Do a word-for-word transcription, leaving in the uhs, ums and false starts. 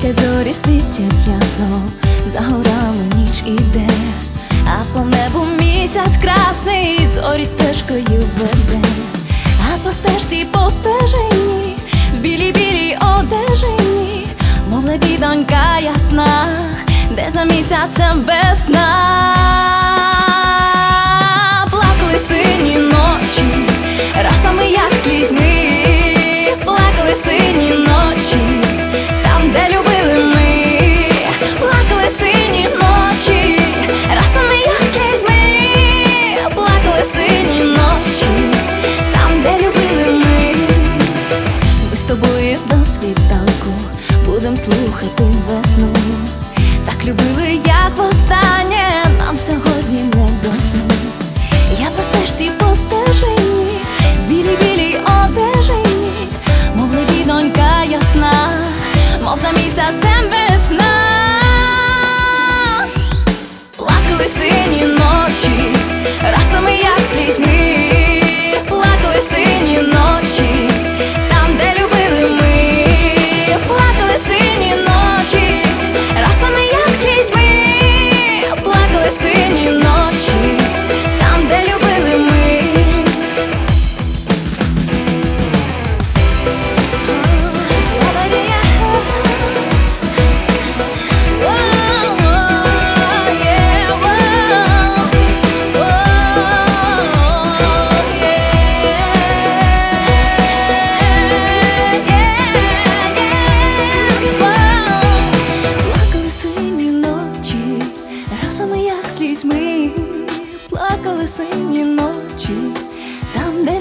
Місяць зорі світять ясно, загорала ніч іде, а по небу місяць красний зорі стежкою веде. А по стежці, по стежині, в білій-білій одежині, мов лебідонька ясна, де за місяцем весна. Плакали сині ночі, расами як слізьми, плакали сині ночі, там, де любили ми, плакали сині ночі, расами як слізьми, плакали сині ночі, там, де любили ми. Ми з тобою до світанку будем слухати весну. Так любили, як востаннє, нам сьогодні не до сну. Я по стежці, по стежині, в білій-білій одежині, мов лебідонька ясна, мов за місяцем весна. Плакали сині ночі, расами як слізьми, плакали сині ночі, там, де любили ми, плакали сині ночі, расами як слізьми, плакали сині ночі, там, де любили ми. Расами як слізьми, плакали сині ночі, там, де